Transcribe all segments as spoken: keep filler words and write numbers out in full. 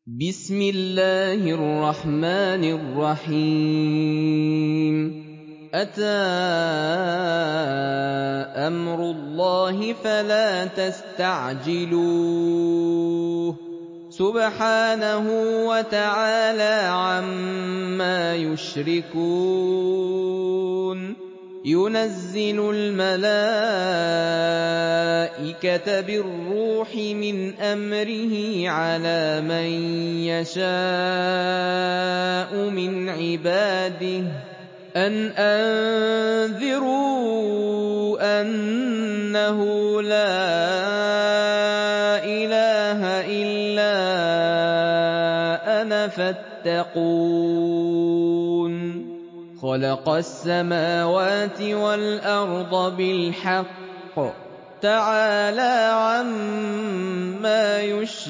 بسم الله الرحمن الرحيم أتى أمر الله فلا تستعجلوه سبحانه وتعالى عما يشركون ينزل الملائكة بالروح من أمره على من يشاء من عباده أن أنذروا أنه لا إله إلا أنا فاتقون خلق السماوات والأرض بالحق تعالى عما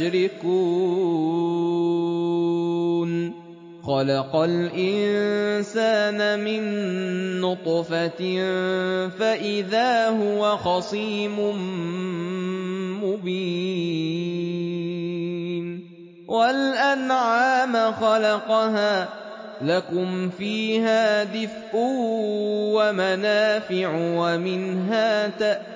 يشركون خلق الإنسان من نطفة فإذا هو خصيم مبين والأنعام خلقها لكم فيها دفء ومنافع ومنها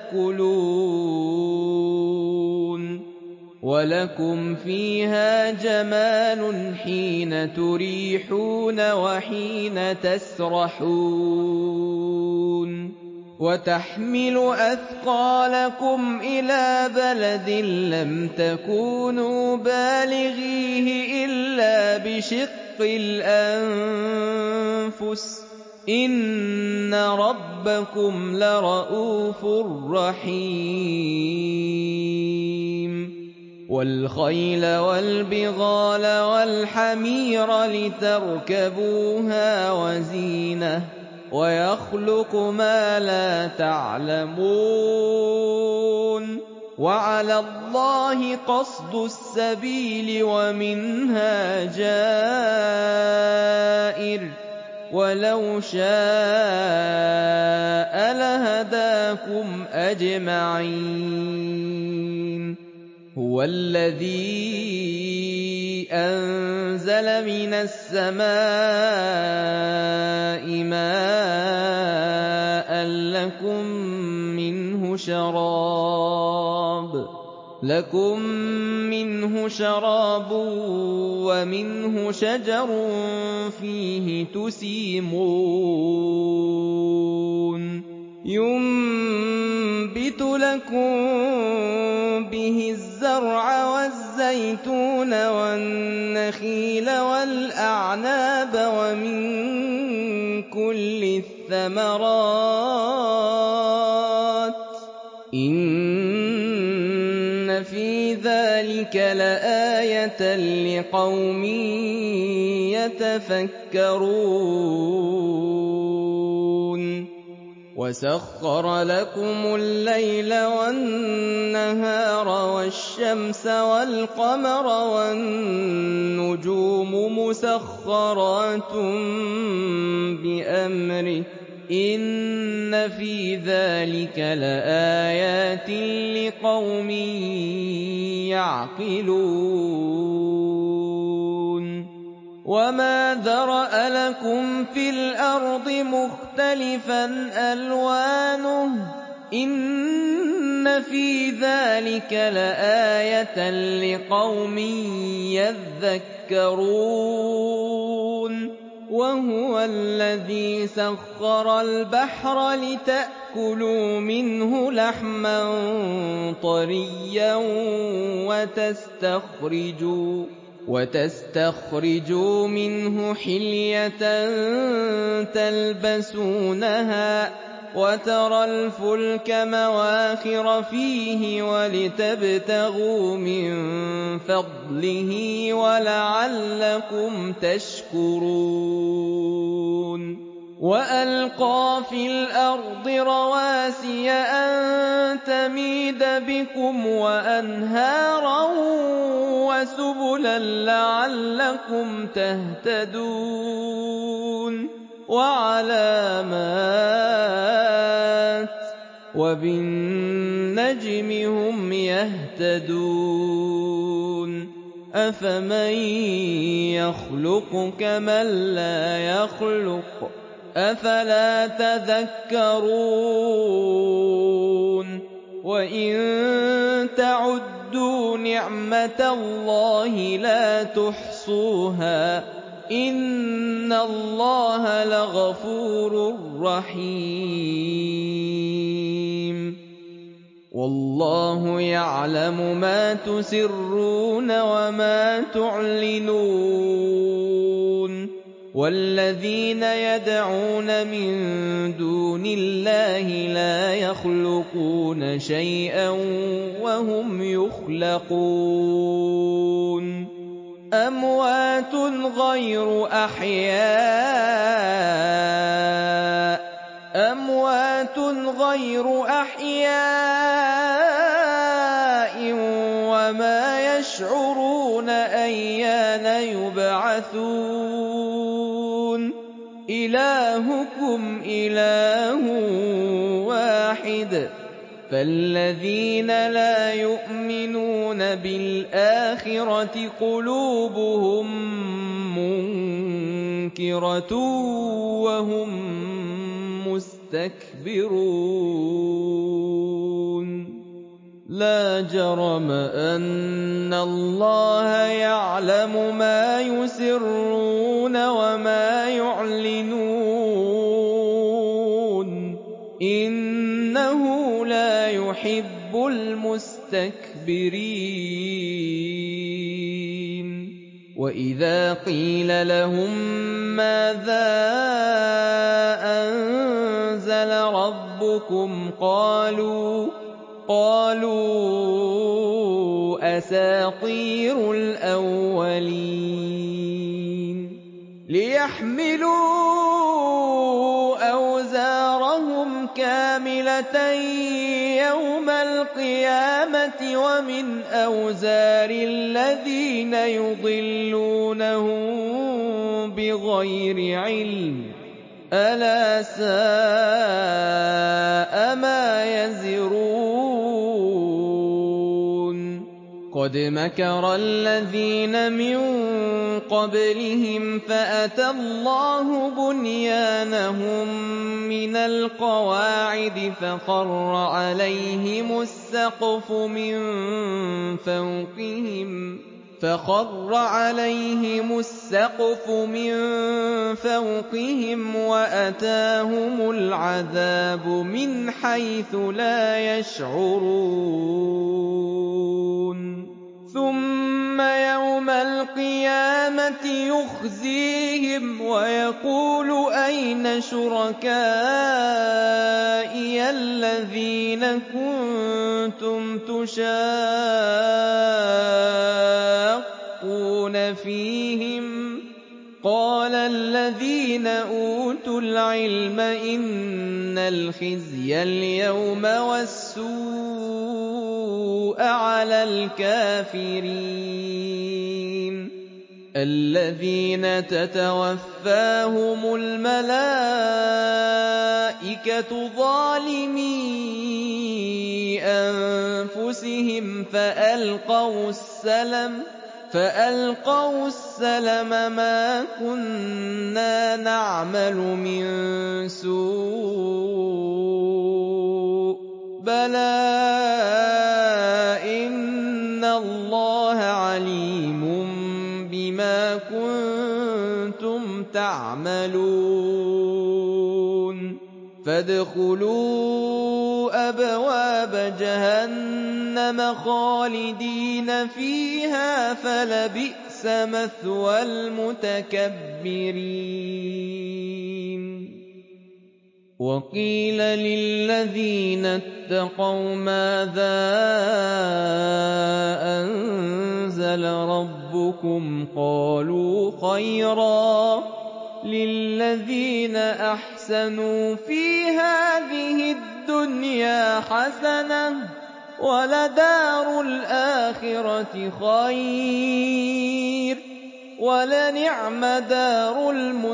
تأكلون ولكم فيها جمال حين تريحون وحين تسرحون وتحمل أثقالكم إلى بلد لم تكونوا بالغيه إلا بشق الأنفس إن ربكم لرءوف رحيم والخيل والبغال والحمير لتركبوها وزينة ويخلق ما لا تعلمون وعلى الله قصد السبيل ومنها جائر ولو شاء لهداكم أجمعين هو الذي أنزل من السماء ماء لكم منه شراب لكم منه شراب ومنه شجر فيه تسيمون ينبت لكم به الزرع والزيتون والنخيل والأعناب ومن كل الثمرات إن في ذلك لآية لقوم يتفكرون وسخر لكم الليل والنهار والشمس والقمر والنجوم مسخرات بأمره إن في ذلك لآيات لقوم يعقلون وما ذرأ لكم في الأرض مختلفا ألوانه إن في ذلك لآية لقوم يذكرون وهو الذي سخر البحر لتأكلوا منه لحما طريا وتستخرجوا وتستخرجوا منه حلية تلبسونها وترى الفلك مواخر فيه ولتبتغوا من فضله ولعلكم تشكرون وألقى في الأرض رواسي أن تميد بكم وأنهارا وسبلا لعلكم تهتدون وعلامات وبالنجم هم يهتدون أَفَمَن يَخْلُقُ كَمَن لَّا يَخْلُقُ ۗ أَفَلَا تَذَكَّرُونَ وَإِن تَعُدُّوا نِعْمَةَ اللَّهِ لَا تُحْصُوهَا ۗ إِنَّ اللَّهَ لَغَفُورٌ رَّحِيمٌ وَاللَّهُ يَعْلَمُ مَا تُسِرُّونَ وَمَا تُعْلِنُونَ وَالَّذِينَ يَدْعُونَ مِن دُونِ اللَّهِ لَا يَخْلُقُونَ شَيْئًا وَهُمْ يُخْلَقُونَ أَمْوَاتٌ غَيْرُ أَحْيَاءٍ أَمْوَاتٌ غَيْرُ أَحْيَاءٍ وَمَا يَشْعُرُونَ أَيَّانَ يُبْعَثُونَ إِلَٰهُكُمْ إِلَٰهٌ وَاحِدٌ فَالَّذِينَ لَا يُؤْمِنُونَ بِالْآخِرَةِ قُلُوبُهُم مُّنكِرَةٌ وَهُم مُّسْتَكْبِرُونَ لَا جَرَمَ أَنَّ اللَّهَ يَعْلَمُ مَا يُسِرُّونَ وَمَا يُعْلِنُونَ إِنَّهُ لَا يُحِبُّ الْمُسْتَكْبِرِينَ وَإِذَا قِيلَ لَهُم مَّاذَا أَنزَلَ رَبُّكُمْ قَالُوا قَالُوا أَسَاطِيرُ الْأَوَّلِينَ لِيَحْمِلُوا أَوْزَارَهُمْ كَامِلَةً يَوْمَ الْقِيَامَةِ وَمِنْ أَوْزَارِ الَّذِينَ يُضِلُّونَهُم بِغَيْرِ عِلْمٍ ۗ أَلَا سَاءَ مَا يَزِرُونَ قَدْ مَكَرَ الَّذِينَ مِن قَبْلِهِمْ فَأَتَى اللَّهُ بُنْيَانَهُم مِّنَ الْقَوَاعِدِ فَخَرَّ عَلَيْهِمُ السَّقْفُ مِن فَوْقِهِمْ فَخَرَّ عَلَيْهِمُ السَّقْفُ مِن فَوْقِهِمْ وَأَتَاهُمُ الْعَذَابُ مِنْ حَيْثُ لَا يَشْعُرُونَ ثُمَّ يَوْمَ الْقِيَامَةِ يُخْزِيهِمْ وَيَقُولُ أَيْنَ شُرَكَائِيَ الَّذِينَ كُنتُمْ تُشَاقُّونَ فِيهِمْ ۚ قَالَ الَّذِينَ أُوتُوا الْعِلْمَ إِنَّ الْخِزْيَ الْيَوْمَ وَالسُّوءَ عَلَى الْكَافِرِينَ الَّذِينَ تَتَوَفَّاهُمُ الْمَلَائِكَةُ ظَالِمِي أَنفُسِهِمْ فَأَلْقَوُا السَّلَمَ فَأَلْقَوُا السَّلَمَ مَا كُنَّا نَعْمَلُ مِن سُوءٍ بَلَىٰ إِنَّ اللَّهَ عَلِيمٌ بِمَا كُنتُمْ تَعْمَلُونَ فَادْخُلُوا أَبْوَابَ جَهَنَّمَ خَالِدِينَ فِيهَا فَلَبِئْسَ مَثْوَى الْمُتَكَبِّرِينَ وَقِيلَ لِلَّذِينَ اتَّقَوْا مَاذَا أَنزَلَ رَبُّكُمْ قَالُوا خَيْرًا ۗ لِّلَّذِينَ أَحْسَنُوا فِي هَٰذِهِ الدُّنْيَا حَسَنَةٌ ۚ وَلَدَارُ الْآخِرَةِ خَيْرٌ ۚ وَلَنِعْمَ دَارُ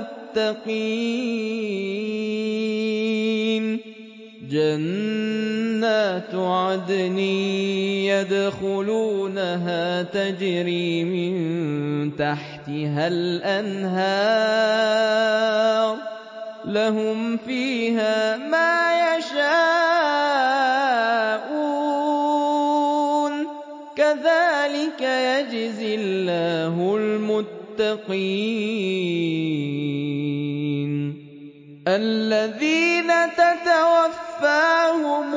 الْمُتَّقِينَ جَنَّاتُ عَدْنٍ يَدْخُلُونَهَا تَجْرِي مِن تَحْتِهَا الْأَنْهَارُ لَهُمْ فِيهَا مَا يَشَاءُونَ ۚ كَذَٰلِكَ يَجْزِي اللَّهُ الْمُتَّقِينَ الَّذِينَ تَتَوَفَّاهُمُ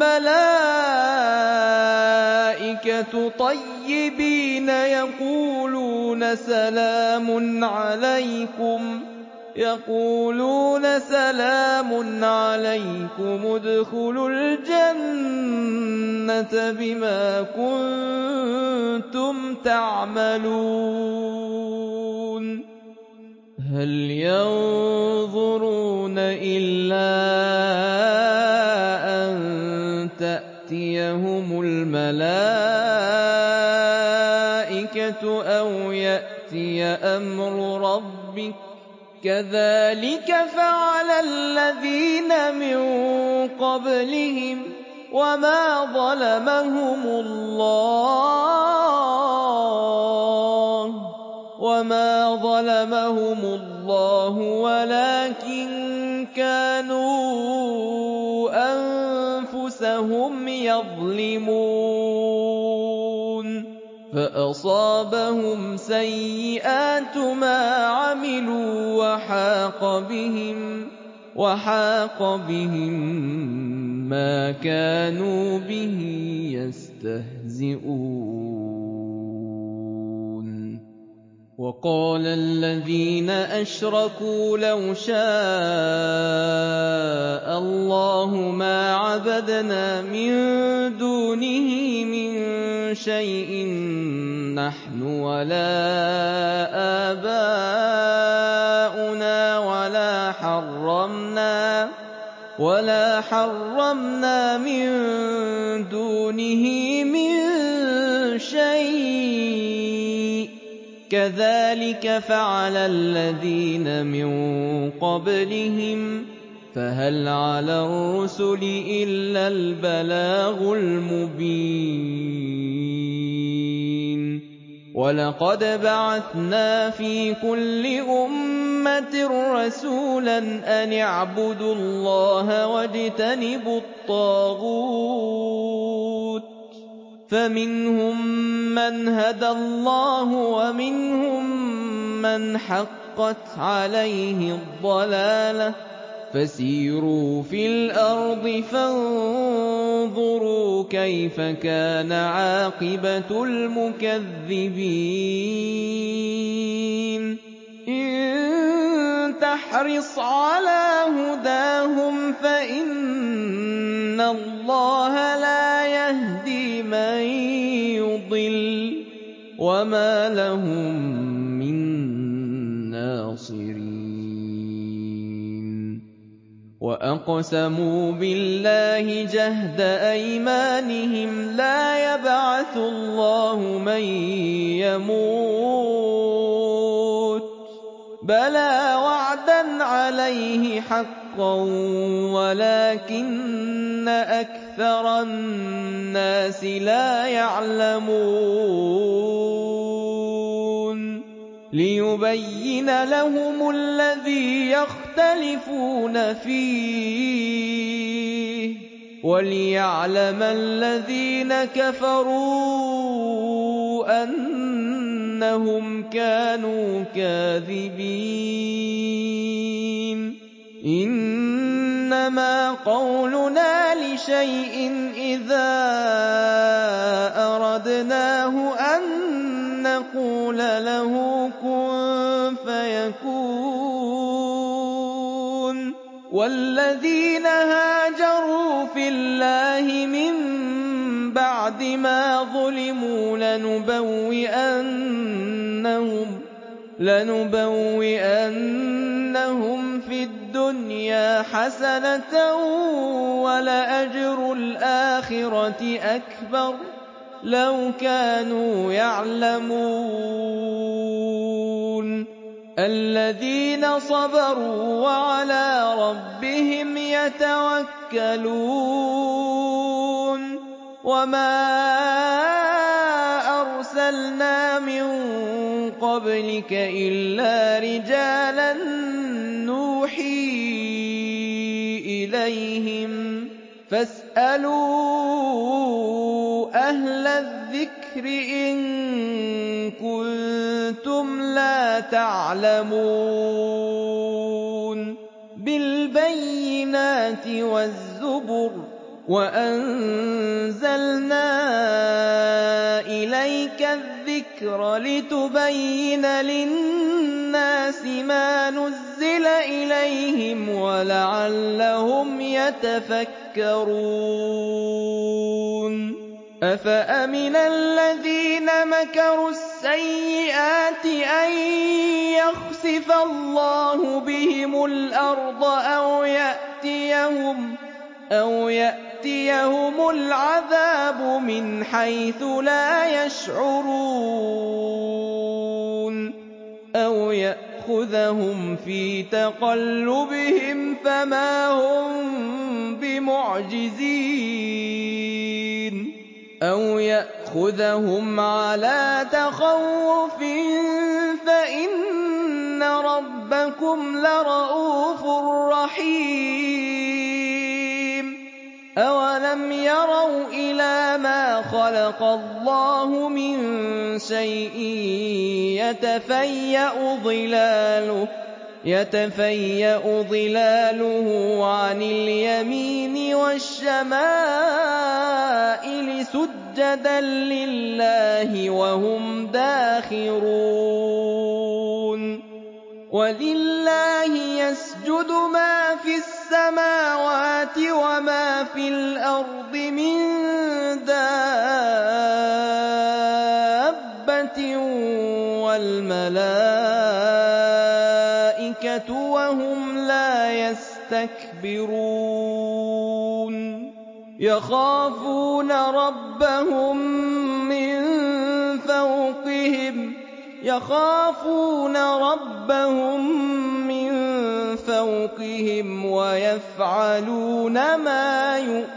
الْمَلَائِكَةُ طَيِّبِينَ يَقُولُونَ سَلَامٌ عَلَيْكُمْ يقولون سلام عليكم ادخلوا الجنة بما كنتم تعملون هل ينظرون إلا أن تأتيهم الملائكة أو يأتي أمر ربك كَذَٰلِكَ فَعَلَ الَّذِينَ مِن قَبْلِهِمْ ۚ وَمَا ظَلَمَهُمُ اللَّهُ وَمَا ظَلَمَهُمُ اللَّهُ وَلَٰكِن كَانُوا أَنفُسَهُمْ يَظْلِمُونَ فَأَصَابَهُمْ سَيِّئَاتُ مَا عَمِلُوا وَحَاقَ بِهِم وَحَاقَ بِهِم مَّا كَانُوا بِهِ يَسْتَهْزِئُونَ وَقَالَ الَّذِينَ أَشْرَكُوا لَوْ شَاءَ اللَّهُ مَا عَبَدْنَا مِن دُونِهِ مِن شَيْءٍ نَّحْنُ وَلَا آبَاؤُنَا وَلَا حَرَّمْنَا وَلَا حَرَّمْنَا مِن دُونِهِ مِن شَيْءٍ ۚ كَذَٰلِكَ فَعَلَ الَّذِينَ مِن قَبْلِهِمْ ۚ فَهَلْ عَلَى الرُّسُلِ إِلَّا الْبَلَاغُ الْمُبِينُ وَلَقَدْ بَعَثْنَا فِي كُلِّ أُمَّةٍ رَّسُولًا أَنِ اعْبُدُوا اللَّهَ وَاجْتَنِبُوا الطَّاغُوتَ ۖ فَمِنْهُم مَّنْ هَدَى اللَّهُ وَمِنْهُم مَّنْ حَقَّتْ عَلَيْهِ الضَّلَالَةُ ۚ فَسِيرُوا فِي الْأَرْضِ فَانظُرُوا كَيْفَ كَانَ عَاقِبَةُ الْمُكَذِّبِينَ إِن تَحْرِصْ عَلَىٰ هُدَاهُمْ فَإِنَّ اللَّهَ لَا يَهْدِي مَن يُضِلُّ ۖ وَمَا لَهُم مِّن نَّاصِرِينَ وَأَقْسَمُوا بِاللَّهِ جَهْدَ أَيْمَانِهِمْ لَا يَبْعَثُ اللَّهُ مَن يَمُوتُ ۚ بَلَىٰ وَعْدًا عَلَيْهِ حَقًّا وَلَٰكِنَّ أَكْثَرَ النَّاسِ لَا يَعْلَمُونَ لِيُبَيِّنَ لَهُمُ الَّذِي يَخْتَلِفُونَ فِيهِ وَلِيَعْلَمَ الَّذِينَ كَفَرُوا أَنَّهُمْ كَانُوا كَاذِبِينَ إِنَّمَا قَوْلُنَا لِشَيْءٍ إِذَا أَرَدْنَاهُ أَن نَّقُولَ لَهُ كُن فَيَكُونُ وَالَّذِينَ هَاجَرُوا فِي اللَّهِ مِن بَعْدِ مَا ظُلِمُوا لَنُبَوِّئَنَّهُمْ لَنُبَوِّئَنَّهُمْ فِي الدُّنْيَا حَسَنَةً وَلَأَجْرُ الْآخِرَةِ أَكْبَرُ ۚ لَوْ كَانُوا يَعْلَمُونَ الَّذِينَ صَبَرُوا وَعَلَىٰ رَبِّهِمْ يَتَوَكَّلُونَ وَمَا أَرْسَلْنَا مِن قَبْلِكَ إِلَّا رِجَالًا نُّوحِي إِلَيْهِمْ ۖ فَاسْأَلُوا أَهْلَ الذِّكْرِ إِن كُنتُمْ لَا تَعْلَمُونَ بِالْبَيِّنَاتِ وَالزُّبُرِ وَأَنزَلْنَا إِلَيْكَ الذِّكْرَ لِتُبَيِّنَ لِلنَّاسِ مَا نُزِّلَ إِلَيْهِمْ وَلَعَلَّهُمْ يَتَفَكَّرُونَ أَفَأَمِنَ الَّذِينَ مَكَرُوا السَّيِّئَاتِ أَن يَخْسِفَ اللَّهُ بِهِمُ الْأَرْضَ أَوْ يَأْتِيَهُمْ أَوْ يَأْتِيَهُمُ الْعَذَابُ مِنْ حَيْثُ لَا يَشْعُرُونَ أَوْ يَأْخُذَهُمْ فِي تَقَلُّبِهِمْ فَمَا هُم بِمُعْجِزِينَ أَوْ يَأْخُذَهُمْ عَلَىٰ تَخَوُّفٍ فَإِنَّ رَبَّكُمْ لَرَءُوفٌ رَّحِيمٌ أَوَلَمْ يَرَوْا إِلَىٰ مَا خَلَقَ اللَّهُ مِن شَيْءٍ يَتَفَيَّأُ ظِلَالُهُ عَنِ الْيَمِينِ وَالشَّمَائِلِ سُجَّدًا لِّلَّهِ وَهُمْ دَاخِرُونَ وَلِلَّهِ يَسْجُدُ مَا فِي السَّمَاوَاتِ وَمَا فِي الْأَرْضِ مِن دَابَّةٍ وَالْمَلَائِكَةُ وَهُمْ لَا يَسْتَكْبِرُونَ يَخَافُونَ رَبَّهُم مِّن فَوْقِهِمْ يَخَافُونَ رَبَّهُم مِّن فَوْقِهِمْ وَيَفْعَلُونَ مَا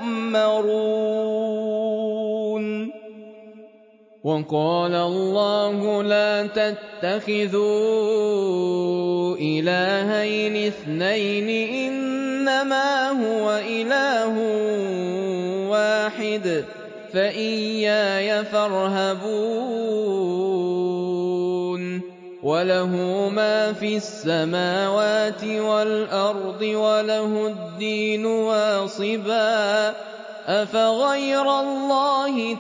يُؤْمَرُونَ وَقَالَ اللَّهُ لَا تَتَّخِذُوا إِلَٰهَيْنِ اثْنَيْنِ إِنَّمَا هُوَ إِلَٰهٌ وَاحِدٌ فَإِيَّايَ فَارْهَبُونِ وَلَهُ مَا فِي السَّمَاوَاتِ وَالْأَرْضِ وَلَهُ الدِّينُ وَاصِبًا أَفَغَيْرَ اللَّهِ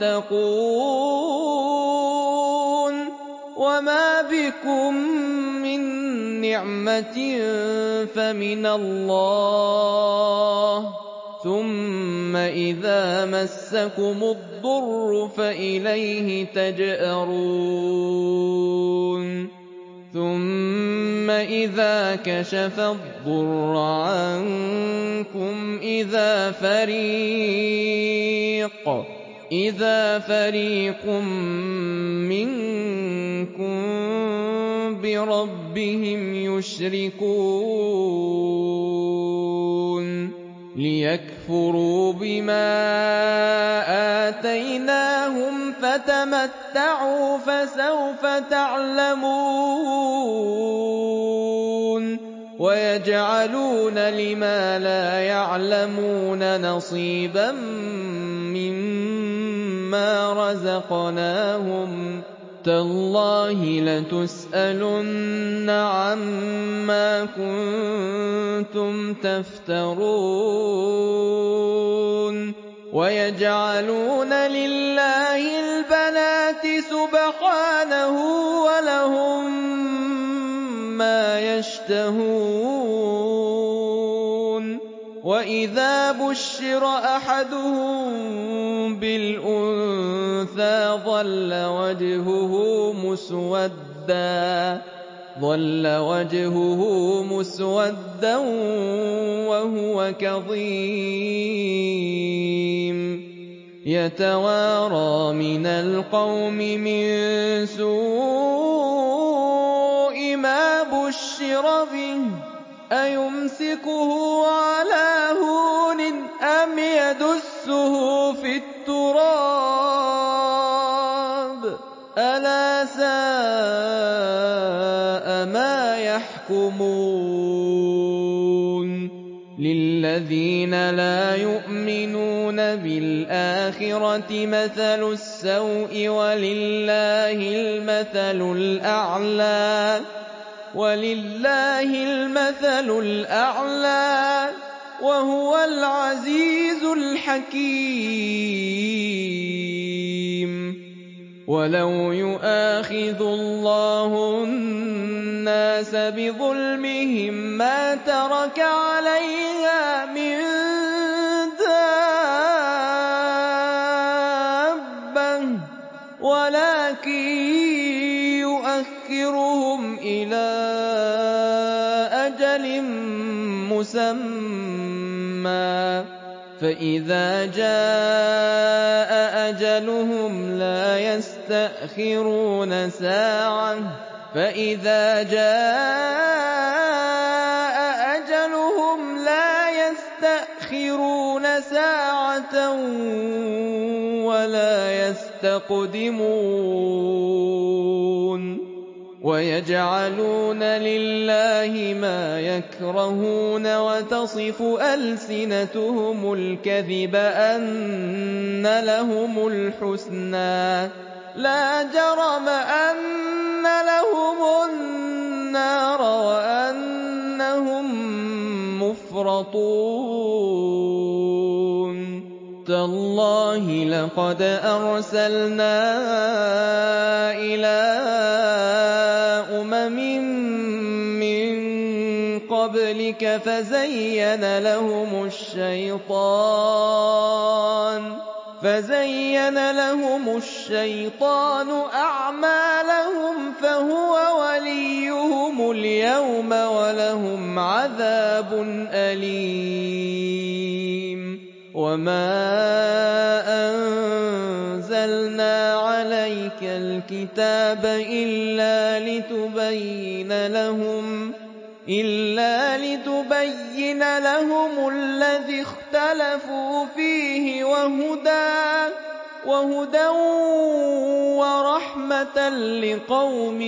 تَتَّقُونَ وَمَا بِكُم مِّن نِّعْمَةٍ فَمِنَ اللَّهِ ثُمَّ إِذَا مَسَّكُمُ الضُّرُّ فَإِلَيْهِ تَجْأَرُونَ ثُمَّ إِذَا كَشَفَ الضُّرَّ عَنكُمْ إِذَا فَرِيقٌ إِذَا فَرِيقٌ مِّنكُم بِرَبِّهِمْ يُشْرِكُونَ لِيَكْفُرُوا بِمَا آتَيْنَاهُمْ فَتَمَتَّعُوا فَسَوْفَ تَعْلَمُونَ وَيَجْعَلُونَ لِمَا لَا يَعْلَمُونَ نَصِيبًا مِّمَّا رَزَقْنَاهُمْ ۗ تَاللَّهِ لَتُسْأَلُنَّ عَمَّا كُنتُمْ تَفْتَرُونَ وَيَجْعَلُونَ لِلَّهِ الْبَنَاتِ سُبْحَانَهُ وَلَهُم مَّا يَشْتَهُونَ وَإِذَا بُشِّرَ أَحَدُهُم بِالْأُنثَىٰ ظَلَّ وَجْهُهُ مُسْوَدًّا وَهُوَ كَظِيمٌ يَتَوَارَىٰ مِنَ الْقَوْمِ مِن سُوءِ مَا بُشِّرَ بِهِ أَيُمْسِكُهُ عَلَىٰ هُونٍ أَمْ يَدُسُّهُ فِي التُّرَابِ التُّرَابِ ۗ أَلَا سَاءَ مَا يَحْكُمُونَ لِلَّذِينَ لَا يُؤْمِنُونَ بِالْآخِرَةِ مَثَلُ السَّوْءِ وَلِلَّهِ الْمَثَلُ الْأَعْلَىٰ وَهُوَ الْعَزِيزُ الْحَكِيمُ وَلَوْ يُؤَاخِذُ اللَّهُ النَّاسَ بِظُلْمِهِم مَّا تَرَكَ عَلَيْهَا مِن دَابَّةٍ وَلَٰكِن يُؤَخِّرُهُمْ إِلَىٰ أَجَلٍ مُّسَمًّى فَإِذَا جَاءَ أَجَلُهُمْ لَا يَسْتَأْخِرُونَ سَاعَةً ۖ فَإِذَا جَاءَ أَجَلُهُمْ لَا يَسْتَأْخِرُونَ سَاعَةً وَلَا يَسْتَقْدِمُونَ وَيَجْعَلُونَ لِلَّهِ مَا يَكْرَهُونَ وَتَصِفُ أَلْسِنَتُهُمُ الْكَذِبَ أَنَّ لَهُمُ الْحُسْنَىٰ ۖ لَا جَرَمَ أَنَّ لَهُمُ النَّارَ وَأَنَّهُم مُّفْرَطُونَ تَاللَّهِ لَقَدْ أَرْسَلْنَا إِلَىٰ أُمَمٍ مِّن قَبْلِكَ فَزَيَّنَ لَهُمُ الشَّيْطَانُ أَعْمَالَهُمْ فَهُوَ وَلِيُّهُمُ الْيَوْمَ وَلَهُمْ عَذَابٌ أَلِيمٌ وَمَا أَنزَلْنَا عَلَيْكَ الْكِتَابَ إِلَّا لِتُبَيِّنَ لَهُمُ الَّذِي اخْتَلَفُوا فِيهِ وَهُدًى وَرَحْمَةً لِّقَوْمٍ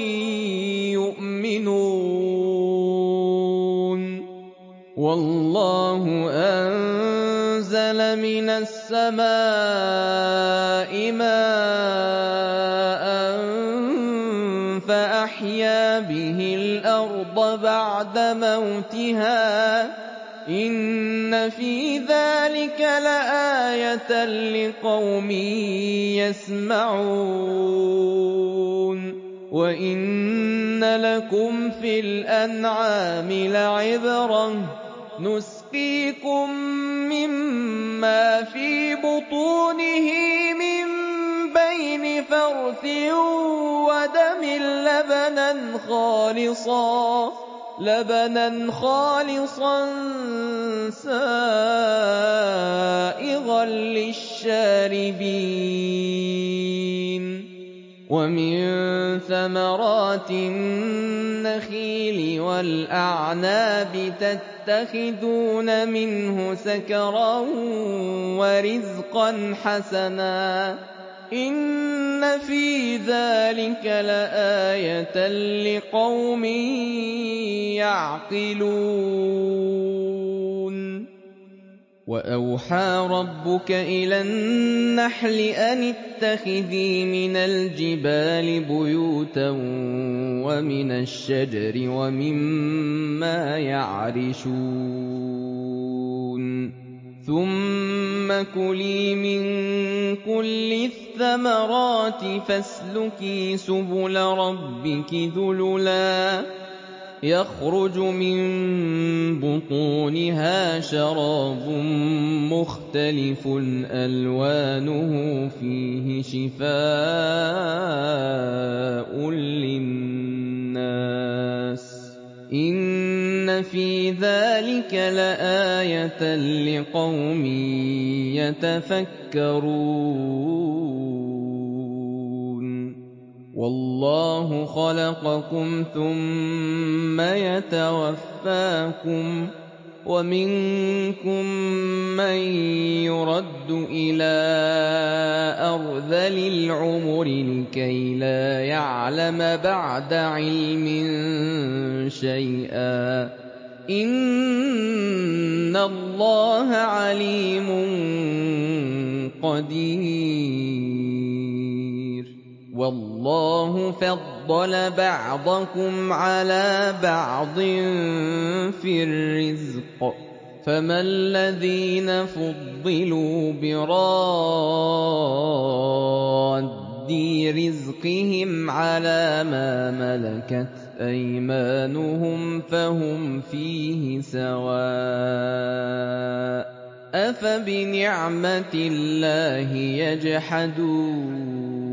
يُؤْمِنُونَ وَاللَّهُ أَنزَلَ مِنَ السَّمَاءِ مَاءً فَأَحْيَا بِهِ الْأَرْضَ بَعْدَ مَوْتِهَا ۚ إِنَّ فِي ذَٰلِكَ لَآيَةً لِّقَوْمٍ يَسْمَعُونَ وَإِنَّ لَكُمْ فِي الْأَنْعَامِ لَعِبْرَةً ۖ نُّسْقِيكُم مِّمَّا فِي بُطُونِهِ مِن بَيْنِ فَرْثٍ وَدَمٍ لَّبَنًا خَالِصًا سَائِغًا لِّلشَّارِبِينَ وَمِن ثَمَرَاتِ النَّخِيلِ وَالْأَعْنَابِ تَتَّخِذُونَ مِنْهُ سَكَرًا وَرِزْقًا حَسَنًا ۗ إِنَّ فِي ذَٰلِكَ لَآيَةً لِّقَوْمٍ يَعْقِلُونَ وَأَوْحَىٰ رَبُّكَ إِلَى النَّحْلِ أَنِ اتَّخِذِي مِنَ الْجِبَالِ بُيُوتًا وَمِنَ الشَّجَرِ وَمِمَّا يَعْرِشُونَ ثُمَّ كُلِي مِن كُلِّ الثَّمَرَاتِ فَاسْلُكِي سُبُلَ رَبِّكِ ذُلُلًا يَخْرُجُ مِن بُطُونِهَا شَرَابٌ مُّخْتَلِفٌ أَلْوَانُهُ فِيهِ شِفَاءٌ لِّلنَّاسِ ۗ إِنَّ فِي ذَٰلِكَ لَآيَةً لِّقَوْمٍ يَتَفَكَّرُونَ وَاللَّهُ خَلَقَكُمْ ثُمَّ يَتَوَفَّاكُمْ ۖ وَمِنكُم مَّن يُرَدُّ إِلَىٰ أَرْذَلِ الْعُمُرِ لِكَيْ لَا يَعْلَمَ بَعْدَ عِلْمٍ شَيْئًا ۚ إِنَّ اللَّهَ عَلِيمٌ قَدِيرٌ. وَاللَّهُ فَضَّلَ بَعْضَكُمْ عَلَىٰ بَعْضٍ فِي الرِّزْقِ ۚ فَمَا الَّذِينَ فُضِّلُوا بِرَادِّي رِزْقِهِمْ عَلَىٰ مَا مَلَكَتْ أَيْمَانُهُمْ فَهُمْ فِيهِ سَوَاءٌ ۚ أَفَبِنِعْمَةِ اللَّهِ يَجْحَدُونَ.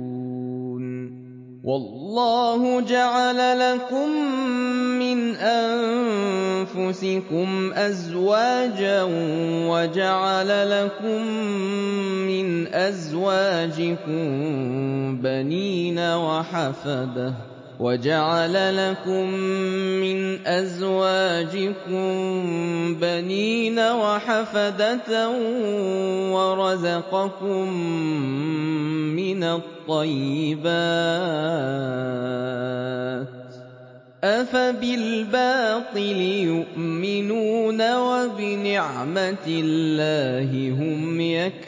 وَاللَّهُ جَعَلَ لَكُم مِّنْ أَنفُسِكُمْ أَزْوَاجًا وَجَعَلَ لَكُم مِّنْ أَزْوَاجِكُم بَنِينَ وَحَفَدَةً وَجَعَلَ لَكُم مِّنْ أَزْوَاجِكُم بَنِينَ وَحَفَدَةً وَرَزَقَكُم مِّنَ الطَّيِّبَاتِ ۚ أَفَبِالْبَاطِلِ يُؤْمِنُونَ وَبِنِعْمَةِ اللَّهِ هُمْ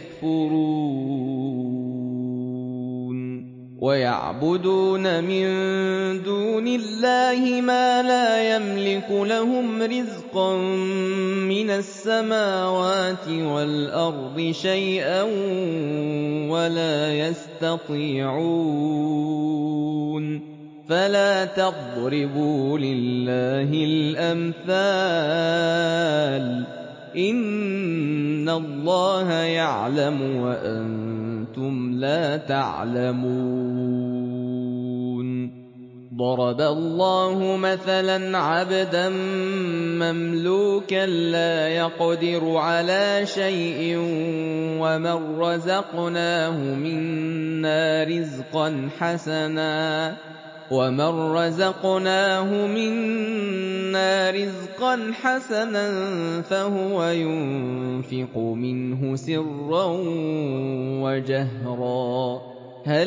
يَكْفُرُونَ. وَيَعْبُدُونَ مِن دُونِ اللَّهِ مَا لَا يَمْلِكُ لَهُمْ رِزْقًا مِّنَ السَّمَاوَاتِ وَالْأَرْضِ شَيْئًا وَلَا يَسْتَطِيعُونَ. فَلَا تَضْرِبُوا لِلَّهِ الْأَمْثَالَ ۚ إِنَّ اللَّهَ يَعْلَمُ وَأَنتُمْ لَا تَعْلَمُونَ. ضَرَبَ اللَّهُ مَثَلًا عَبْدًا مَّمْلُوكًا لَّا يَقْدِرُ عَلَىٰ شَيْءٍ وَمَن رَّزَقْنَاهُ مِنَّا رِزْقًا حَسَنًا وَمَن رَّزَقْنَاهُ مِنَّا رِزْقًا حَسَنًا فَهُوَ يُنفِقُ مِنْهُ سِرًّا وَجَهْرًا ۖ هَلْ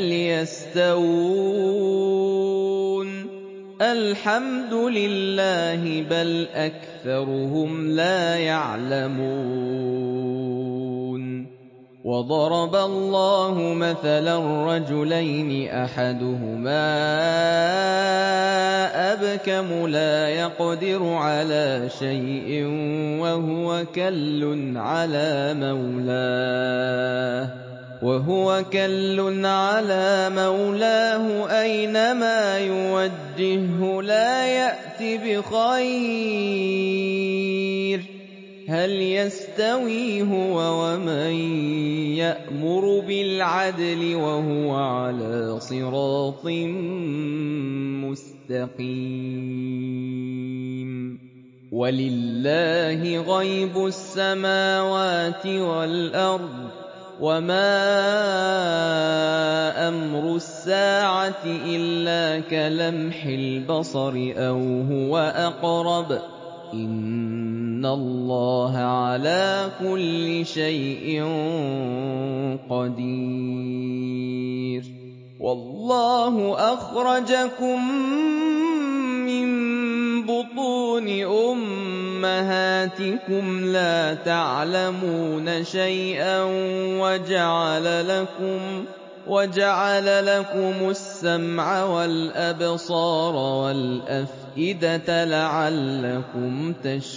يَسْتَوُونَ ۚ الْحَمْدُ لِلَّهِ ۚ بَلْ أَكْثَرُهُمْ لَا يَعْلَمُونَ. وَضَرَبَ اللَّهُ مَثَلًا رَّجُلَيْنِ أَحَدُهُمَا أَبْكَمُ لَا يَقْدِرُ عَلَىٰ شَيْءٍ وَهُوَ كَلٌّ عَلَىٰ مَوْلَاهُ أَيْنَمَا يُوَجِّههُّ لَا يَأْتِ بِخَيْرٍ ۖ هَلْ يَسْتَوِي هُوَ وَمَن يَأْمُرُ بِالْعَدْلِ وَهُوَ عَلَىٰ صِرَاطٍ مُّسْتَقِيمٍ. وَلِلَّهِ غَيْبُ السَّمَاوَاتِ وَالْأَرْضِ ۚ وَمَا أَمْرُ السَّاعَةِ إِلَّا كَلَمْحِ الْبَصَرِ أَوْ هُوَ أَقْرَبُ ۚ إِنَّ اللَّهَ عَلَىٰ كُلِّ شَيْءٍ قَدِيرٌ. وَاللَّهُ أَخْرَجَكُم مِّن بُطُونِ أُمَّهَاتِكُمْ لَا تَعْلَمُونَ شَيْئًا وَجَعَلَ لَكُمُ السَّمْعَ وَالْأَبْصَارَ وَالْأَفْئِدَةَ لَعَلَّكُمْ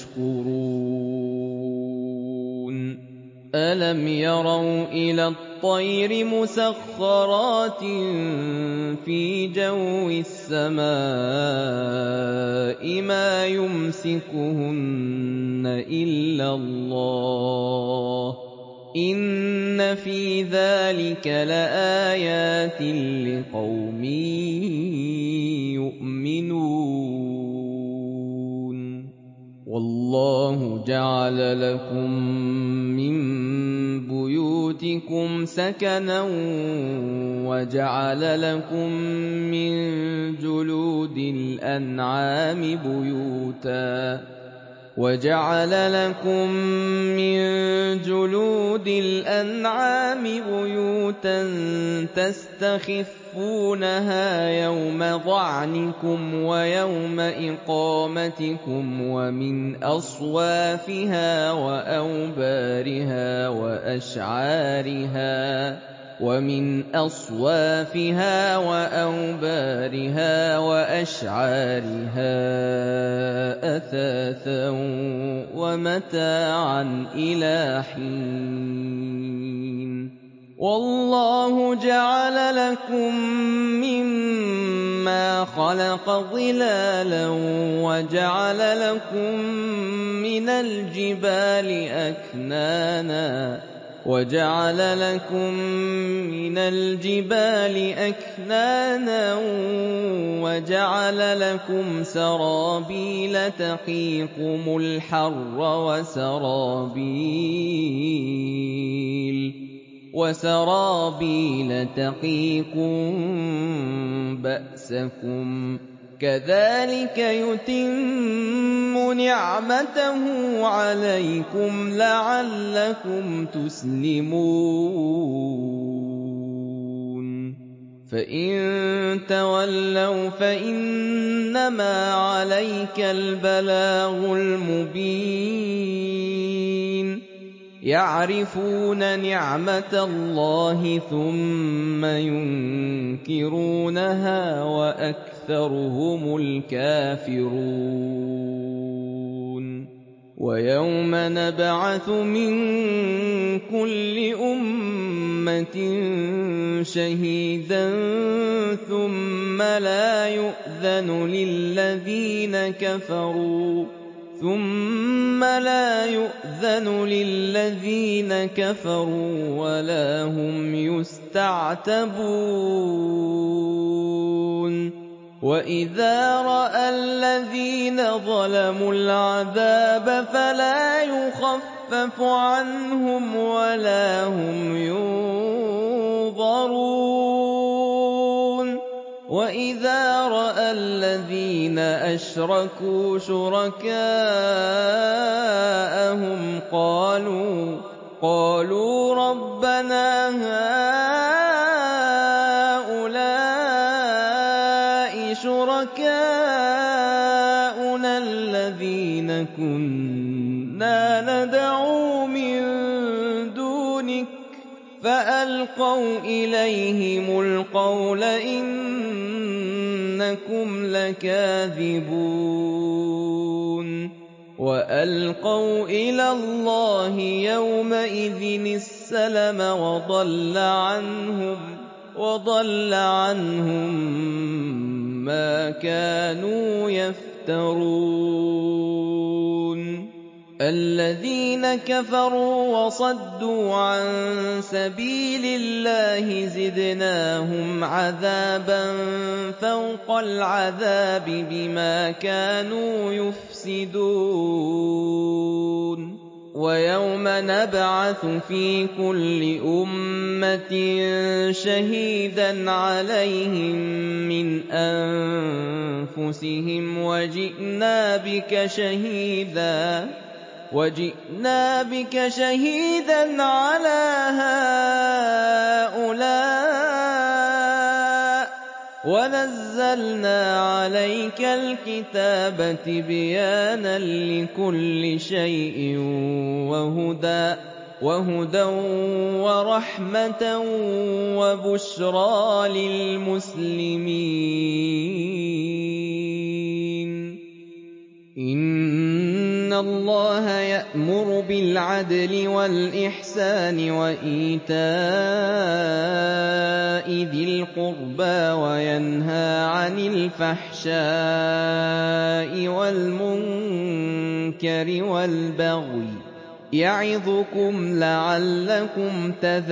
تَشْكُرُونَ. أَلَمْ يَرَوْا إِلَى الطَّيْرِ مُسَخَّرَاتٍ فِي جَوِّ السَّمَاءِ مَا يُمْسِكُهُنَّ إِلَّا اللَّهُ ۗ إِنَّ فِي ذَٰلِكَ لَآيَاتٍ لِّقَوْمٍ يُؤْمِنُونَ. وَاللَّهُ جَعَلَ لَكُم مِّن بُيُوتِكُمْ سَكَنًا وَجَعَلَ لَكُم مِّن جُلُودِ الْأَنْعَامِ بُيُوتًا وَجَعَلَ لَكُم مِّن جُلُودِ الْأَنْعَامِ بُيُوتًا تَسْتَخِفُّونَهَا يَوْمَ ظَعْنِكُمْ وَيَوْمَ إِقَامَتِكُمْ وَمِنْ أَصْوَافِهَا وَأَوْبَارِهَا وَأَشْعَارِهَا وَمِنْ أَصْوَافِهَا وَأَوْبَارِهَا وَأَشْعَارِهَا أَثَاثًا وَمَتَاعًا إِلَىٰ حِينٍ وَاللَّهُ جَعَلَ لَكُم مِّمَّا خَلَقَ ظِلَالًا وَجَعَلَ لَكُم مِّنَ الْجِبَالِ أَكْنَانًا وَجَعَلَ لَكُم مِّنَ الْجِبَالِ أَكْنَانًا وَجَعَلَ لَكُمْ سَرَابِيلَ تَقِيكُمُ الْحَرَّ وَسَرَابِيلَ وَسَرَابِيلَ تَقِيكُم بَأْسَكُمْ ۚ كَذَٰلِكَ يُتِمُّ نِعْمَتَهُ عَلَيْكُمْ لَعَلَّكُمْ تُسْلِمُونَ فَإِن تَوَلَّوْا فَإِنَّمَا عَلَيْكَ الْبَلَاغُ الْمُبِينُ يَعْرِفُونَ نِعْمَتَ اللَّهِ ثُمَّ يُنكِرُونَهَا وَأَكْثَرُهُمُ الْكَافِرُونَ وَيَوْمَ نَبْعَثُ مِن كُلِّ أُمَّةٍ شَهِيدًا ثُمَّ لَا يُؤْذَنُ لِلَّذِينَ كَفَرُوا ثُمَّ لَا يُؤْذَنُ لِلَّذِينَ كَفَرُوا وَلَا هُمْ يُسْتَعْتَبُونَ وَإِذَا رَأَى الَّذِينَ ظَلَمُوا الْعَذَابَ فَلَا يُخَفَّفُ عَنْهُمْ وَلَا هُمْ يُنظَرُونَ وَإِذَا رَأَى الَّذِينَ أَشْرَكُوا شُرَكَاءَهُمْ قَالُوا قَالُوا رَبَّنَا هَٰؤُلَاءِ شُرَكَاؤُنَا الَّذِينَ كُنَّا نَدْعُو مِن دُونِكَ فَأَلْقَوْا إِلَيْهِمُ الْقَوْلَ إِنَّكُمْ لَكَاذِبُونَ وَأَلْقَوْا إِلَى اللَّهِ يَوْمَئِذٍ السَّلَمَ وَضَلَّ عَنْهُمْ وَضَلَّ عَنْهُم مَّا كَانُوا يَفْتَرُونَ الَّذِينَ كَفَرُوا وَصَدُّوا عَن سَبِيلِ اللَّهِ زِدْنَاهُمْ عَذَابًا فَوْقَ الْعَذَابِ بِمَا كَانُوا يُفْسِدُونَ وَيَوْمَ نَبْعَثُ فِي كُلِّ أُمَّةٍ شَهِيدًا عَلَيْهِم مِّنْ أَنفُسِهِمْ وَجِئْنَا بِكَ شَهِيدًا وَجِئْنَا بِكَ شَهِيدًا عَلَىٰ هَٰؤُلَاءِ وَنَزَّلْنَا عَلَيْكَ الْكِتَابَ تِبْيَانًا لِّكُلِّ شَيْءٍ وَهُدًى وَرَحْمَةً وَبُشْرَىٰ لِلْمُسْلِمِينَ إِنَّ اللَّهَ يَأْمُرُ بِالْعَدْلِ وَالْإِحْسَانِ وَإِيتَاءِ ذِي الْقُرْبَىٰ وَيَنْهَىٰ عَنِ الْفَحْشَاءِ وَالْمُنكَرِ وَالْبَغْيِ يَعِظُكُمْ لَعَلَّكُمْ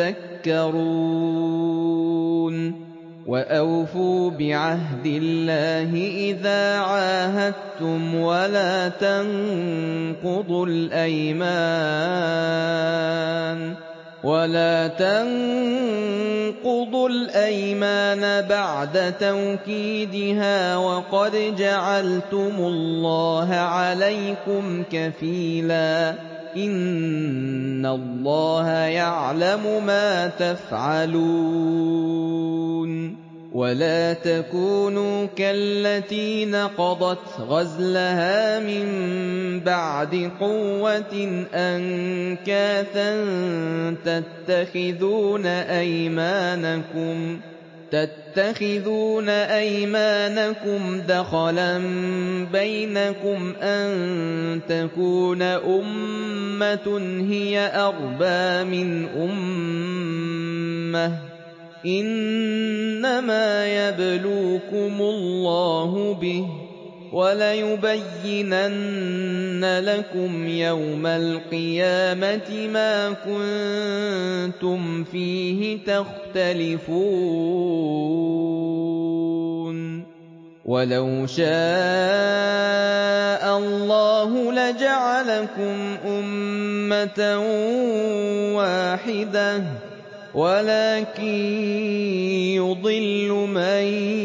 تَذَكَّرُونَ وَأَوْفُوا بِعَهْدِ اللَّهِ إِذَا عَاهَدتُّمْ وَلَا تَنقُضُوا الْأَيْمَانَ وَلَا تَنقُضُوا الْأَيْمَانَ بَعْدَ تَوْكِيدِهَا وَقَدْ جَعَلْتُمُ اللَّهَ عَلَيْكُمْ كَفِيلًا ۚ إِنَّ اللَّهَ يَعْلَمُ مَا تَفْعَلُونَ وَلَا تَكُونُوا كَالَّتِي نَقَضَتْ غَزْلَهَا مِن بَعْدِ قُوَّةٍ أَنكَاثًا تَتَّخِذُونَ أَيْمَانَكُمْ تَتَّخِذُونَ أَيْمَانَكُمْ دَخَلًا بَيْنَكُمْ أَن تَكُونَ أُمَّةٌ هِيَ أَرْبَىٰ مِنْ أُمَّةٍ ۚ إِنَّمَا يَبْلُوكُمُ اللَّهُ بِهِ ۚ وَلَيُبَيِّنَنَّ لَكُمْ يَوْمَ الْقِيَامَةِ مَا كُنتُمْ فِيهِ تَخْتَلِفُونَ وَلَوْ شَاءَ اللَّهُ لَجَعَلَكُمْ أُمَّةً وَاحِدَةً وَلَٰكِن يُضِلُّ مَن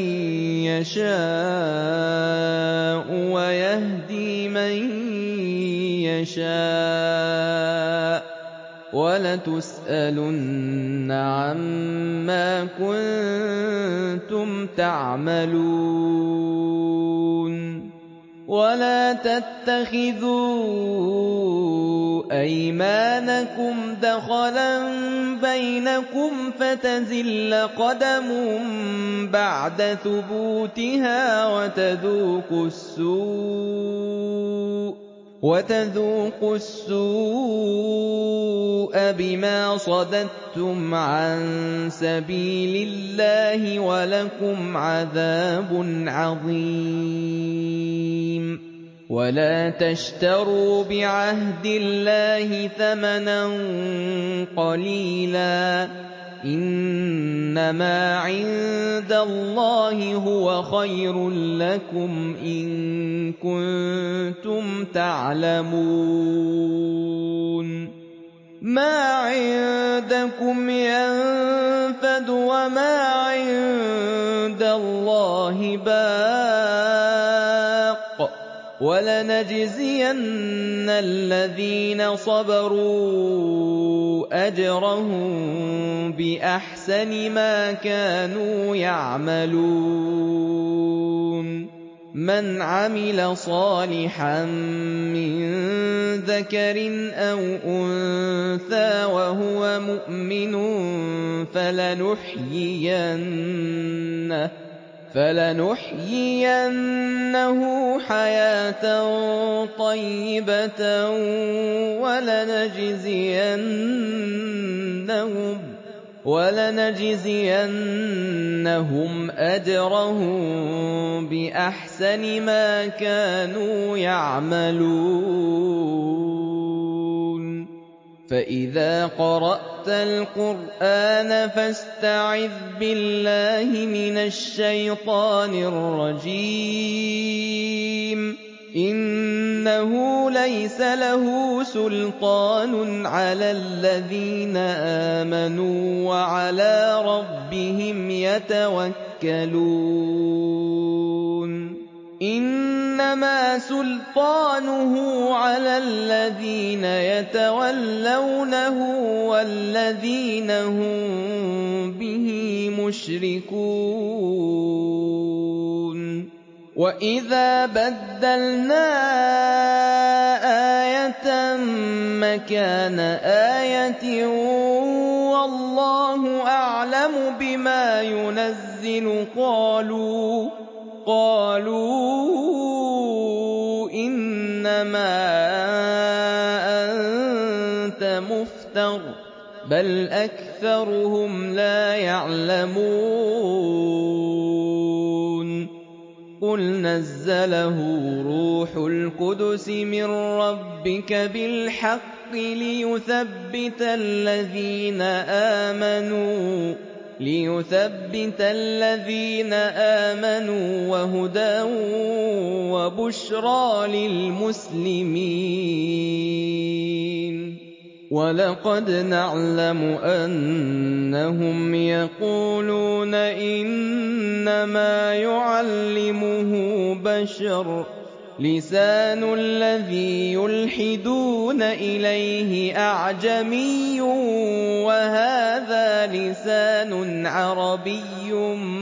يَشَاءُ وَيَهْدِي مَن يَشَاءُ ۚ وَلَتُسْأَلُنَّ عَمَّا كُنتُمْ تَعْمَلُونَ وَلَا تَتَّخِذُوا أَيْمَانَكُمْ دَخَلًا بَيْنَكُمْ فَتَزِلَّ قَدَمٌ بَعْدَ ثُبُوتِهَا وَتَذُوقُوا السُّوءَ بِمَا صَدَدتُّمْ عَن سَبِيلِ اللَّهِ وَلَكُمْ عَذَابٌ عَظِيمٌ وَلَا تَشْتَرُوا بِعَهْدِ اللَّهِ ثَمَنًا قَلِيلًا ۚ إِنَّمَا عِندَ اللَّهِ هُوَ خَيْرٌ لَّكُمْ إِن كُنتُمْ تَعْلَمُونَ مَا عِندَكُمْ يَنفَدُ وَمَا عِندَ اللَّهِ بَاقٍ ۗ وَلَنَجْزِيَنَّ الَّذِينَ صَبَرُوا أَجْرَهُم بِأَحْسَنِ مَا كَانُوا يَعْمَلُونَ مَنْ عَمِلَ صَالِحًا مِّن ذَكَرٍ أَوْ أُنثَىٰ وَهُوَ مُؤْمِنٌ فَلَنُحْيِيَنَّهُ فَلَنُحْيِيَنَّهُ حَيَاةً طَيِّبَةً وَلَنَجْزِيَنَّهُمْ وَلَنَجْزِيَنَّهُمْ أَجْرَهُم بِأَحْسَنِ مَا كَانُوا يَعْمَلُونَ فَإِذَا قَرَأْتَ الْقُرْآنَ فَاسْتَعِذْ بِاللَّهِ مِنَ الشَّيْطَانِ الرَّجِيمِ إِنَّهُ لَيْسَ لَهُ سُلْطَانٌ عَلَى الَّذِينَ آمَنُوا وَعَلَىٰ رَبِّهِمْ يَتَوَكَّلُونَ إِنَّمَا سُلْطَانُهُ عَلَى الَّذِينَ يَتَوَلَّوْنَهُ وَالَّذِينَ هُم بِهِ مُشْرِكُونَ وَإِذَا بَدَّلْنَا آيَةً مَّكَانَ آيَةٍ وَاللَّهُ أَعْلَمُ بِمَا يُنَزِّلُ قَالُوا قَالُوا إِنَّمَا أَنتَ مُفْتَرٍ ۚ بَلْ أَكْثَرُهُمْ لَا يَعْلَمُونَ قُلْ نَزَّلَهُ رُوحُ الْقُدُسِ مِن رَّبِّكَ بِالْحَقِّ لِيُثَبِّتَ الَّذِينَ آمَنُوا لِيُثَبِّتَ الَّذِينَ آمَنُوا وَهُدًى وَبُشْرَىٰ لِلْمُسْلِمِينَ وَلَقَدْ نَعْلَمُ أَنَّهُمْ يَقُولُونَ إِنَّمَا يُعَلِّمُهُ بَشَرٌ ۗ لِّسَانُ الَّذِي يُلْحِدُونَ إِلَيْهِ أَعْجَمِيٌّ وَهَٰذَا لِسَانٌ عَرَبِيٌّ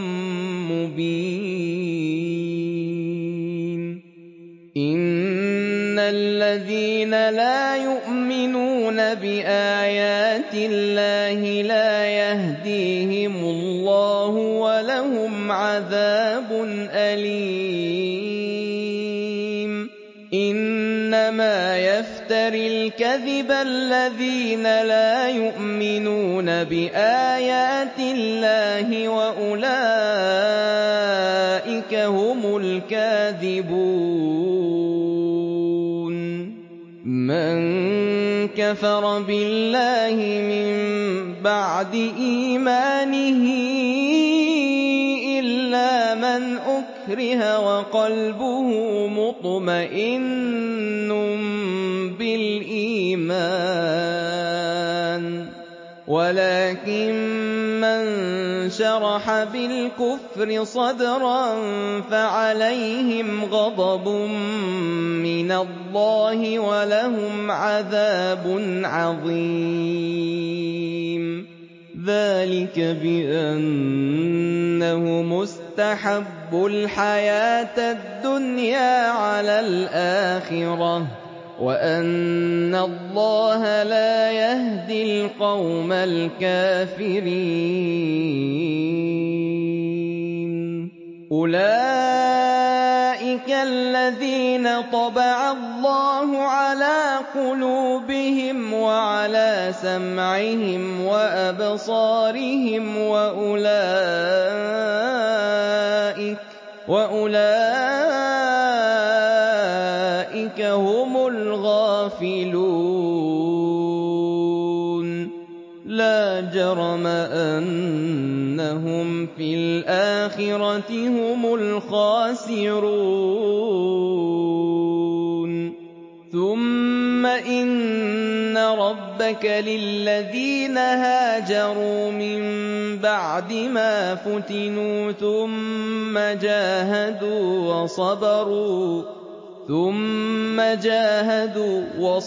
مُّبِينٌ. إِنَّ الَّذِينَ لَا يُؤْمِنُونَ بِآيَاتِ اللَّهِ لَا يَهْدِيهِمُ اللَّهُ وَلَهُمْ عَذَابٌ أَلِيمٌ. إِنَّمَا يَفْتَرِي الْكَذِبَ الَّذِينَ لَا يُؤْمِنُونَ بِآيَاتِ اللَّهِ وَأُولَٰئِكَ هُمُ الْكَاذِبُونَ. مَن كَفَرَ بِاللَّهِ مِن بَعْدِ إِيمَانِهِ إِلَّا مَنْ أُكْرِهَ وَقَلْبُهُ مُطْمَئِنٌّ بِالْإِيمَانِ وَلَٰكِن مَّن شَرَحَ بِالْكُفْرِ صَدْرًا فَعَلَيْهِمْ غَضَبٌ مِّنَ اللَّهِ وَلَهُمْ عَذَابٌ عَظِيمٌ. ذَٰلِكَ بِأَنَّهُمُ اسْتَحَبُّوا الْحَيَاةَ الدُّنْيَا عَلَى الْآخِرَةِ وَأَنَّ اللَّهَ لَا يَهْدِي الْقَوْمَ الْكَافِرِينَ. أُولَٰئِكَ الَّذِينَ طَبَعَ اللَّهُ عَلَىٰ قُلُوبِهِمْ وَعَلَىٰ سَمْعِهِمْ وَأَبْصَارِهِمْ وَأُولَٰئِكَ وَأُولَٰئِكَ هُمُ الْغَافِلُونَ. لَا جَرَمَ أَنَّهُمْ فِي الْآخِرَةِ هُمُ الْخَاسِرُونَ. ثُمَّ إِنَّ رَبَّكَ لِلَّذِينَ هَاجَرُوا مِن بَعْدِ مَا فُتِنُوا ثُمَّ جَاهَدُوا وَصَبَرُوا ثُمَّ جَاهَدُوا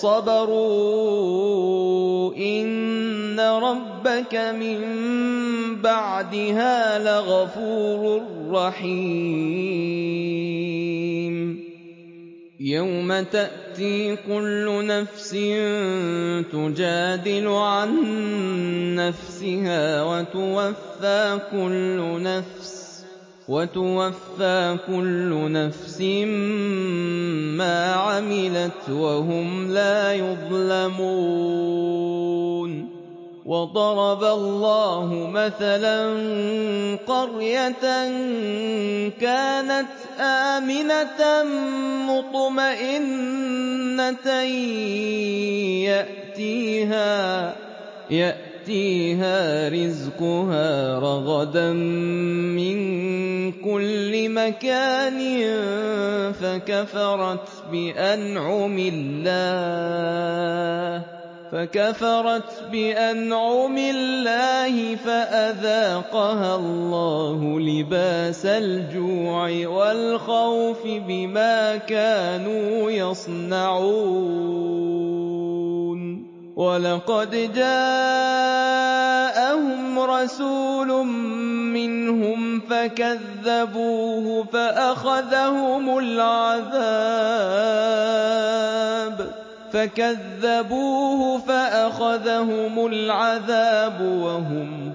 وَصَبَرُوا إِنَّ رَبَّكَ مِن بَعْدِهَا لَغَفُورٌ رَّحِيمٌ. يَوْمَ تَأْتِي كُلُّ نَفْسٍ تُجَادِلُ عَن نَّفْسِهَا وَتُوَفَّىٰ كُلُّ نَفْسٍ وَتُوَفَّىٰ كُلُّ نَفْسٍ مَّا عَمِلَتْ وَهُمْ لَا يُظْلَمُونَ. وَضَرَبَ اللَّهُ مَثَلًا قَرْيَةً كَانَتْ آمِنَةً مُّطْمَئِنَّةً يَأْتِيهَا يَأْتِيهَا رِزْقُهَا رَغَدًا مِّن كُلِّ مَكَانٍ فَكَفَرَتْ بِأَنْعُمِ اللَّهِ فَكَفَرَتْ بِأَنْعُمِ اللَّهِ فَأَذَاقَهَا اللَّهُ لِبَاسَ الْجُوعِ وَالْخَوْفِ بِمَا كَانُوا يَصْنَعُونَ. وَلَقَدْ جَاءَهُمْ رَسُولٌ مِّنْهُمْ فَكَذَّبُوهُ فَأَخَذَهُمُ الْعَذَابُ فَكَذَّبُوهُ فَأَخَذَهُمُ الْعَذَابُ وَهُمْ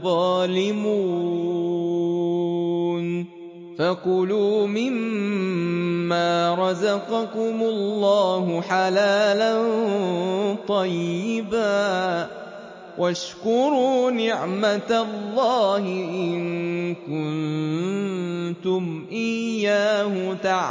ظَالِمُونَ. فَكُلُوا مِمَّا رَزَقَكُمُ اللَّهُ حَلَالًا طَيِّبًا وَاشْكُرُوا نِعْمَتَ اللَّهِ إِن كُنتُمْ إِيَّاهُ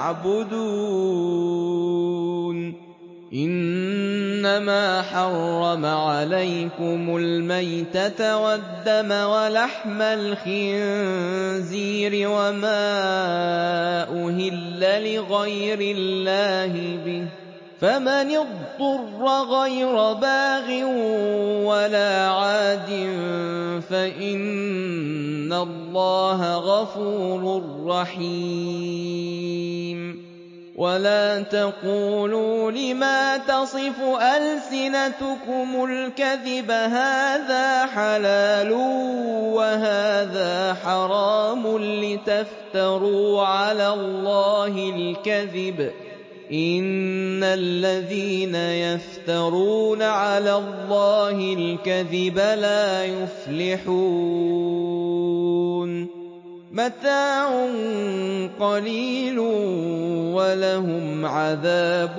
تَعْبُدُونَ. إِنَّمَا حَرَّمَ عَلَيْكُمُ الْمَيْتَةَ وَالدَّمَ وَلَحْمَ الْخِنزِيرِ وَمَا أُهِلَّ لِغَيْرِ اللَّهِ بِهِ فَمَنِ اضْطُرَّ غَيْرَ بَاغٍ وَلَا عَادٍ فَإِنَّ اللَّهَ غَفُورٌ رَّحِيمٌ وَلَا تَقُولُوا لِمَا تَصِفُ أَلْسِنَتُكُمُ الْكَذِبَ هَٰذَا حَلَالٌ وَهَٰذَا حَرَامٌ لِّتَفْتَرُوا عَلَى اللَّهِ الْكَذِبَ ۚ إِنَّ الَّذِينَ يَفْتَرُونَ عَلَى اللَّهِ الْكَذِبَ لَا يُفْلِحُونَ مَتَاعٌ قَلِيلٌ وَلَهُمْ عَذَابٌ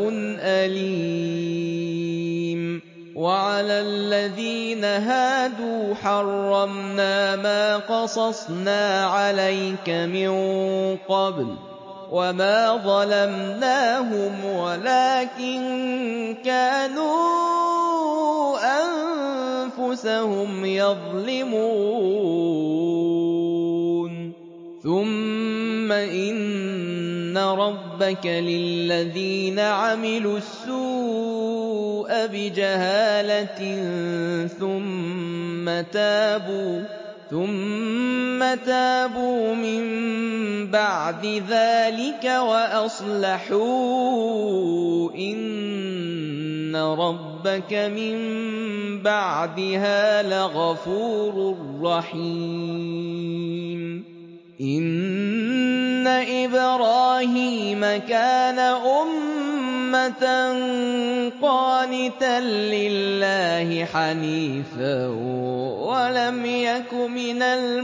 أَلِيمٌ وَعَلَى الَّذِينَ هَادُوا حَرَّمْنَا مَا قَصَصْنَا عَلَيْكَ مِن قَبْلُ وَمَا ظَلَمْنَاهُمْ وَلَٰكِن كَانُوا أَنفُسَهُمْ يَظْلِمُونَ ثُمَّ إِنَّ رَبَّكَ لِلَّذِينَ عَمِلُوا السُّوءَ بِجَهَالَةٍ ثُمَّ تَابُوا ثُمَّ تَابُوا مِن بَعْدِ ذَٰلِكَ وَأَصْلَحُوا إِنَّ رَبَّكَ مِن بَعْدِهَا لَغَفُورٌ رَّحِيمٌ إِنَّ إِبْرَاهِيمَ كَانَ أُمَّةً قَانِتًا لِّلَّهِ حَنِيفًا وَلَمْ يَكُ مِنَ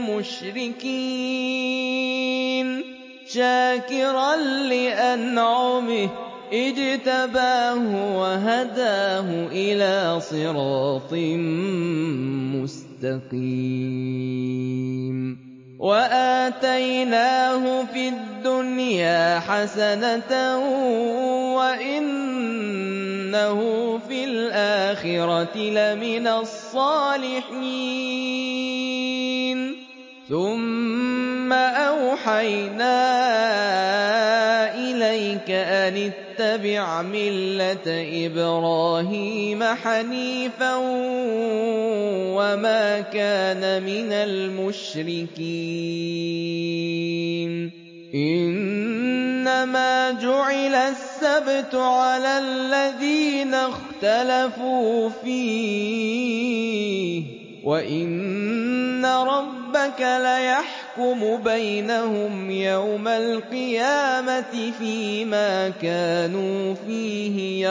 الْمُشْرِكِينَ شَاكِرًا لِّأَنْعُمِهِ اجْتَبَاهُ وَهَدَاهُ إِلَىٰ صِرَاطٍ مُّسْتَقِيمٍ وَآتَيْنَاهُ فِي الدُّنْيَا حَسَنَةً وَإِنَّهُ فِي الْآخِرَةِ لَمِنَ الصَّالِحِينَ ثُمَّ أَوْحَيْنَا إِلَيْكَ أَنِ اتَّبِعْ مِلَّةَ إِبْرَاهِيمَ حَنِيفًا وَمَا كَانَ مِنَ الْمُشْرِكِينَ إِنَّمَا جُعِلَ السَّبْتُ عَلَى الَّذِينَ اخْتَلَفُوا فِيهِ ۚ وَإِنَّ رَبَّكَ لَيَحْكُمُ بَيْنَهُمْ يَوْمَ الْقِيَامَةِ فِيمَا كَانُوا فِيهِ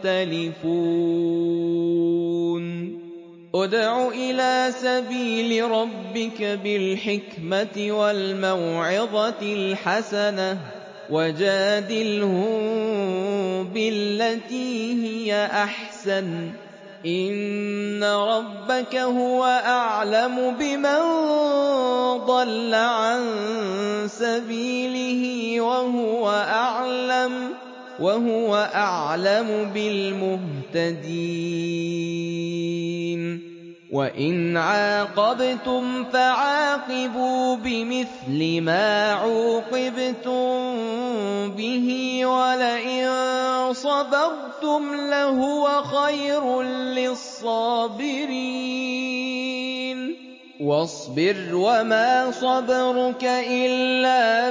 يَخْتَلِفُونَ ادْعُ إِلَىٰ سَبِيلِ رَبِّكَ بِالْحِكْمَةِ وَالْمَوْعِظَةِ الْحَسَنَةِ وَجَادِلْهُم بِالَّتِي هِيَ أَحْسَنُ ۚ إِنَّ رَبَّكَ هُوَ أَعْلَمُ بِمَن ضَلَّ عَن سَبِيلِهِ وَهُوَ أَعْلَمُ بِالْمُهْتَدِينَ وَإِنْ عَاقَبْتُمْ فَعَاقِبُوا بِمِثْلِ مَا عُوقِبْتُم بِهِ وَلَئِن صَبَرْتُمْ لَهُوَ خَيْرٌ لِّلصَّابِرِينَ وَاصْبِرْ وَمَا صَبْرُكَ إِلَّا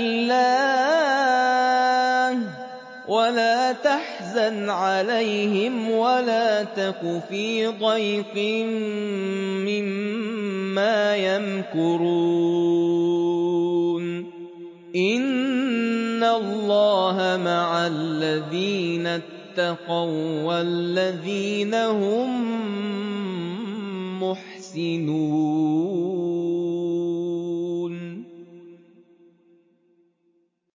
بِاللَّهِ وَلَا تَحْزَنْ عَلَيْهِمْ وَلَا تَكُ فِي ضَيْقٍ مِّمَّا يَمْكُرُونَ إِنَّ اللَّهَ مَعَ الَّذِينَ اتَّقَوا وَّالَّذِينَ هُم مُّحْسِنُونَ